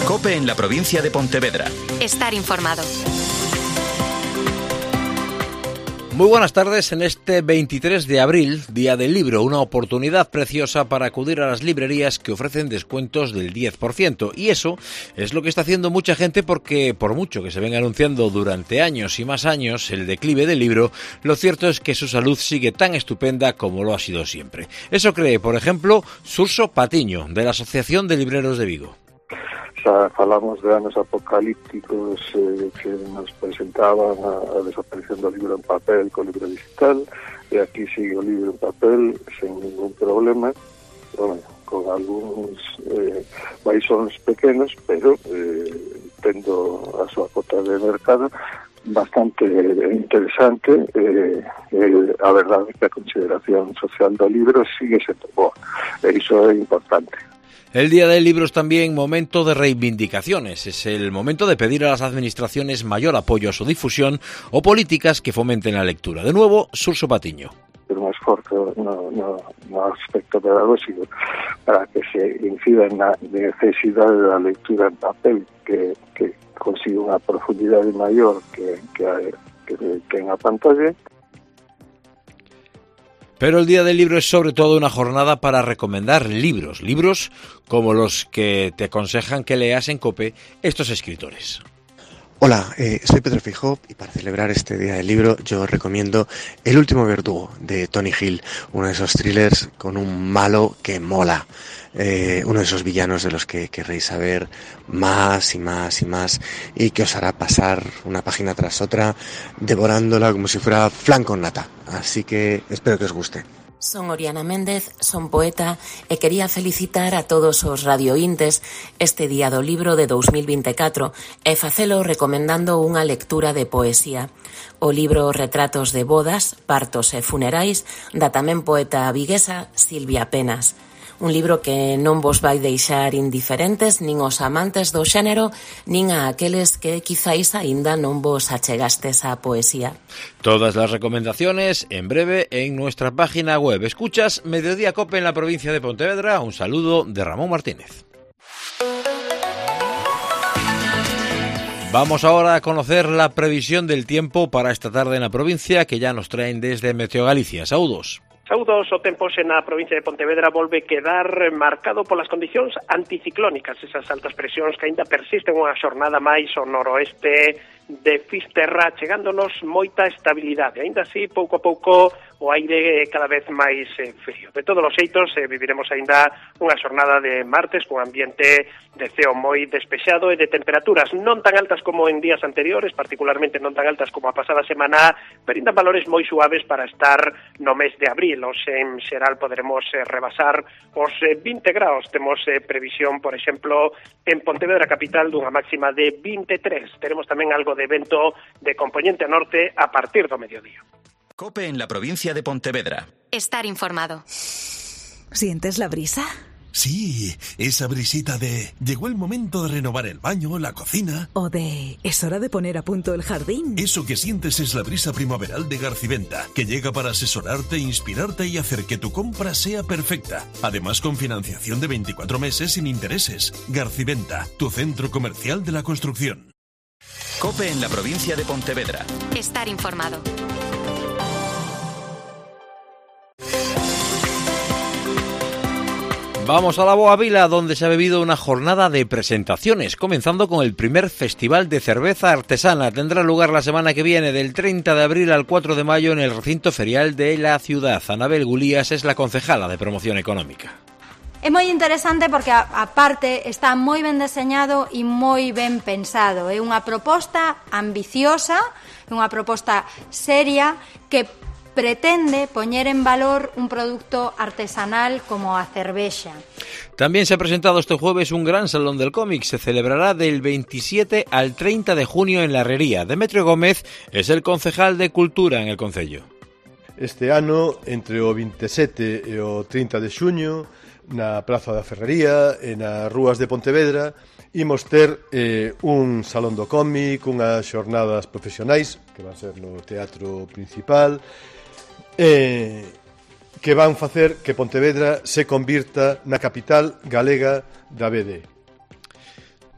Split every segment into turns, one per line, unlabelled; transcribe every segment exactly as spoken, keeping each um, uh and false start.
COPE en la provincia de Pontevedra.
Estar informado.
Muy buenas tardes en este veintitrés de abril, Día del Libro, una oportunidad preciosa para acudir a las librerías que ofrecen descuentos del diez por ciento. Y eso es lo que está haciendo mucha gente porque, por mucho que se venga anunciando durante años y más años el declive del libro, lo cierto es que su salud sigue tan estupenda como lo ha sido siempre. Eso cree, por ejemplo, Surso Patiño, de la Asociación de Libreros de Vigo.
Xa falamos de anos apocalípticos eh, que nos presentaban a, a desaparición do libro en papel co libro digital, e aquí sigue o libro en papel sen ningún problema, bueno, con algúns eh, baixóns pequenos, pero eh, tendo a súa cota de mercado bastante interesante. eh, eh, a verdade é que a consideración social do libro sigue sendo boa, e iso é importante.
El Día del Libro es también momento de reivindicaciones. Es el momento de pedir a las administraciones mayor apoyo a su difusión o políticas que fomenten la lectura. De nuevo, Surso Patiño.
Un esforzo no, no, no aspecto pedagógico para que se incida en la necesidad de la lectura en papel, que, que consiga una profundidad mayor que, que, que, que en la pantalla.
Pero el Día del Libro es sobre todo una jornada para recomendar libros, libros como los que te aconsejan que leas en COPE estos escritores.
Hola, eh, soy Pedro Fijó y para celebrar este Día del Libro yo os recomiendo El último verdugo de Tony Hill, uno de esos thrillers con un malo que mola, eh, uno de esos villanos de los que querréis saber más y más y más y que os hará pasar una página tras otra devorándola como si fuera flan con nata, así que espero que os guste.
Son Oriana Méndez, son poeta e quería felicitar a todos os radiointes este Día do Libro de dous mil vinte e catro e facelo recomendando unha lectura de poesía. O libro Retratos de bodas, partos e funerais da tamén poeta viguesa Silvia Penas. Un libro que non vos vai deixar indiferentes nin os amantes do xénero nin a aqueles que quizáis aínda non vos achegastes á poesía.
Todas las recomendaciones en breve en nuestra página web. Escuchas Mediodía COPE en la provincia de Pontevedra. Un saludo de Ramón Martínez. Vamos ahora a conocer la previsión del tiempo para esta tarde en la provincia que ya nos traen desde Meteo Galicia. Saúdos.
Saúdos, o tempo na provincia de Pontevedra volve quedar marcado polas condicións anticiclónicas, esas altas presións que aínda persisten unha xornada máis ao noroeste de Fisterra, chegándonos moita estabilidade. Aínda así, pouco a pouco, o aire cada vez máis eh, frío. De todos os xeitos, eh, viviremos aínda unha xornada de martes con ambiente de ceo moi despexado e de temperaturas non tan altas como en días anteriores, particularmente non tan altas como a pasada semana, pero ainda valores moi suaves para estar no mes de abril. Os en xeral poderemos eh, rebasar os eh, vinte graus. Temos eh, previsión, por exemplo, en Pontevedra capital dunha máxima de vinte e tres. Teremos tamén algo de vento de componente norte a partir do mediodía.
COPE en la provincia de Pontevedra.
Estar informado.
¿Sientes la brisa?
Sí, esa brisita de llegó el momento de renovar el baño, la cocina.
O de es hora de poner a punto el jardín.
Eso que sientes es la brisa primaveral de Garciventa, que llega para asesorarte, inspirarte y hacer que tu compra sea perfecta. Además, con financiación de veinticuatro meses sin intereses. Garciventa, tu centro comercial de la construcción.
COPE en la provincia de Pontevedra.
Estar informado.
Vamos a la Boa Vila, donde se ha vivido una jornada de presentaciones, comenzando con el primer Festival de Cerveza Artesana. Tendrá lugar la semana que viene, del treinta de abril al cuatro de mayo, en el recinto ferial de la ciudad. Anabel Gulías es la concejala de Promoción Económica.
É moi interesante porque, aparte, está moi ben deseñado e moi ben pensado. É unha proposta ambiciosa, unha proposta seria que pretende poñer en valor un producto artesanal como a cervexa.
También se ha presentado este jueves un gran salón del cómic. Se celebrará del veintisiete al treinta de junio en la Herrería. Demetrio Gómez es el concejal de Cultura en el concello.
Este ano, entre o veintisiete e o treinta de xuño, na Praza da Ferrería e nas rúas de Pontevedra, imos ter eh, un salón do cómic, unhas xornadas profesionais, que van ser no teatro principal, eh, que van facer que Pontevedra se convirta na capital galega da B D.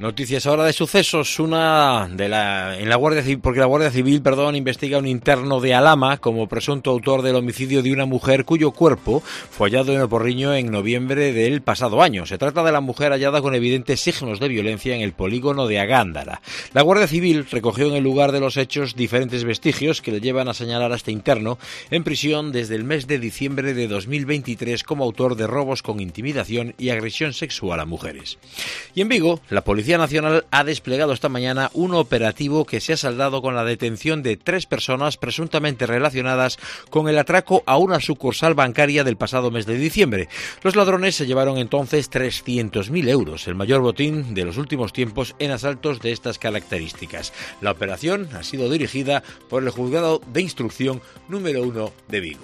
Noticias ahora de sucesos, una de la en la Guardia Civil, porque la Guardia Civil, perdón, investiga a un interno de Alhama como presunto autor del homicidio de una mujer cuyo cuerpo fue hallado en el Porriño en noviembre del pasado año. Se trata de la mujer hallada con evidentes signos de violencia en el polígono de Agándara. La Guardia Civil recogió en el lugar de los hechos diferentes vestigios que le llevan a señalar a este interno en prisión desde el mes de diciembre de dos mil veintitrés como autor de robos con intimidación y agresión sexual a mujeres. Y en Vigo, la Policía Nacional ha desplegado esta mañana un operativo que se ha saldado con la detención de tres personas presuntamente relacionadas con el atraco a una sucursal bancaria del pasado mes de diciembre. Los ladrones se llevaron entonces trescientos mil euros, el mayor botín de los últimos tiempos en asaltos de estas características. La operación ha sido dirigida por el Juzgado de Instrucción número uno de Vigo.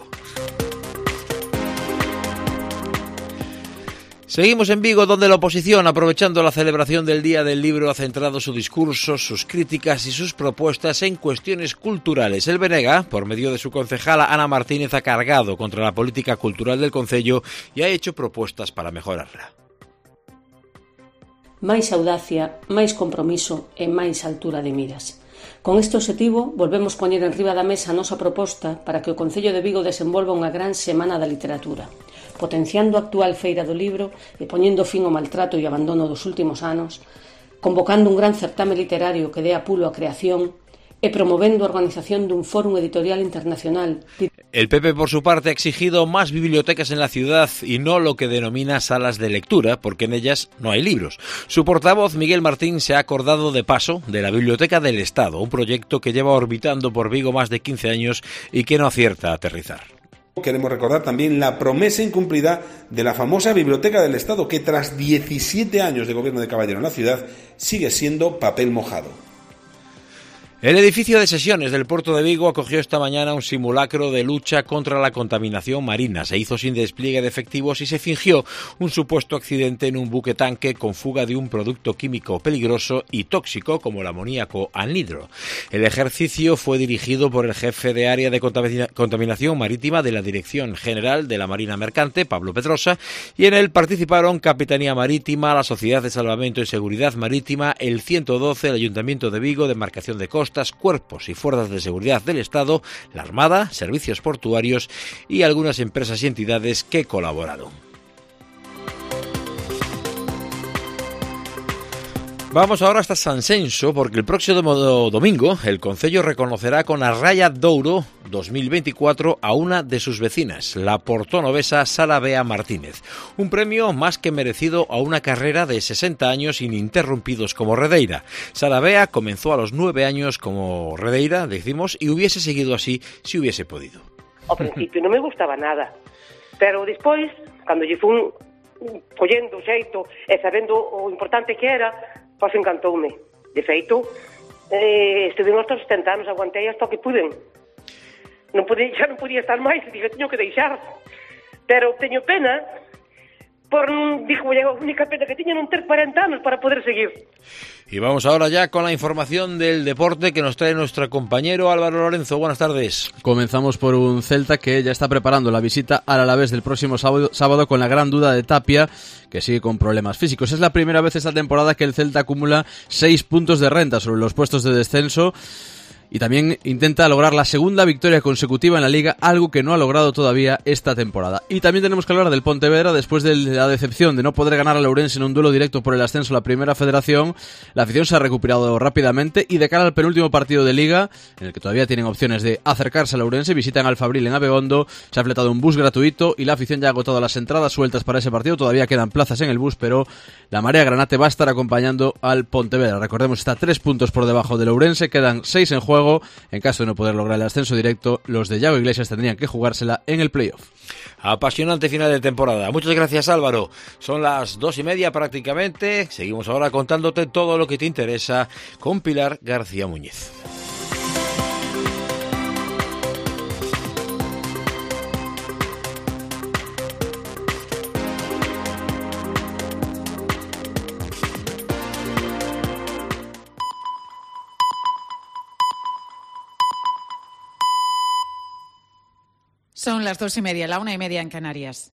Seguimos en Vigo, donde la oposición, aprovechando la celebración del Día del Libro, ha centrado su discurso, sus críticas y sus propuestas en cuestiones culturales. El B N G, por medio de su concejala Ana Martínez, ha cargado contra la política cultural del concello y ha hecho propuestas para mejorarla.
Máis audacia, máis compromiso e máis altura de miras. Con este obxectivo, volvemos poñer en riba da mesa a nosa proposta para que o Concello de Vigo desenvolva unha gran semana da literatura, potenciando a actual Feira do Libro e poñendo fin ao maltrato e abandono dos últimos anos, convocando un gran certame literario que dé apulo á creación e promovendo a organización dun fórum editorial internacional.
El P P, por su parte, ha exigido más bibliotecas en la ciudad y no lo que denomina salas de lectura, porque en ellas no hay libros. Su portavoz, Miguel Martín, se ha acordado de paso de la Biblioteca del Estado, un proyecto que lleva orbitando por Vigo más de quince años y que no acierta a aterrizar.
Queremos recordar también la promesa incumplida de la famosa Biblioteca del Estado, que tras diecisiete años de gobierno de Caballero en la ciudad sigue siendo papel mojado.
El edificio de sesiones del puerto de Vigo acogió esta mañana un simulacro de lucha contra la contaminación marina. Se hizo sin despliegue de efectivos y se fingió un supuesto accidente en un buque tanque con fuga de un producto químico peligroso y tóxico como el amoníaco anhidro. El ejercicio fue dirigido por el jefe de área de contaminación marítima de la Dirección General de la Marina Mercante, Pablo Pedrosa, y en él participaron Capitanía Marítima, la Sociedad de Salvamento y Seguridad Marítima, el ciento doce, el Ayuntamiento de Vigo, Demarcación de Costa, cuerpos y fuerzas de seguridad del Estado, la Armada, servicios portuarios y algunas empresas y entidades que colaboraron. Vamos ahora hasta Sanxenxo, porque el próximo domingo el concello reconocerá con a Raya Douro dos mil veinticuatro a una de sus vecinas, la portonovesa Sara Bea Martínez. Un premio más que merecido a una carrera de sesenta años ininterrumpidos como redeira. Sara Bea comenzó a los nueve años como redeira, decimos, y hubiese seguido así si hubiese podido.
Ao principio non me gustaba nada, pero despois, cando lle fun collendo o xeito e sabendo o importante que era, pois encantoume. De feito, eh, estuve hasta os setenta anos, aguantei hasta o que puden. Non podía, xa non podía estar máis, dije, teño que deixar. Pero teño pena, por, dijo, a única pena que teño non ter cuarenta anos para poder seguir.
Y vamos ahora ya con la información del deporte que nos trae nuestro compañero Álvaro Lorenzo. Buenas tardes.
Comenzamos por un Celta que ya está preparando la visita al Alavés del próximo sábado, sábado con la gran duda de Tapia, que sigue con problemas físicos. Es la primera vez esta temporada que el Celta acumula seis puntos de renta sobre los puestos de descenso. Y también intenta lograr la segunda victoria consecutiva en la Liga, algo que no ha logrado todavía esta temporada. Y también tenemos que hablar del Pontevedra. Después de la decepción de no poder ganar al Ourense en un duelo directo por el ascenso a la Primera Federación, la afición se ha recuperado rápidamente y de cara al penúltimo partido de Liga, en el que todavía tienen opciones de acercarse al Ourense, visitan al Fabril en Abegondo, se ha fletado un bus gratuito y la afición ya ha agotado las entradas sueltas para ese partido. Todavía quedan plazas en el bus, pero la marea granate va a estar acompañando al Pontevedra. Recordemos, está tres puntos por debajo del Ourense, quedan seis en juego. En caso de no poder lograr el ascenso directo, los de Yago Iglesias tendrían que jugársela en el playoff.
Apasionante final de temporada. Muchas gracias, Álvaro. Son las dos y media prácticamente. Seguimos ahora contándote todo lo que te interesa con Pilar García Muñiz.
Son las dos y media, la una y media en Canarias.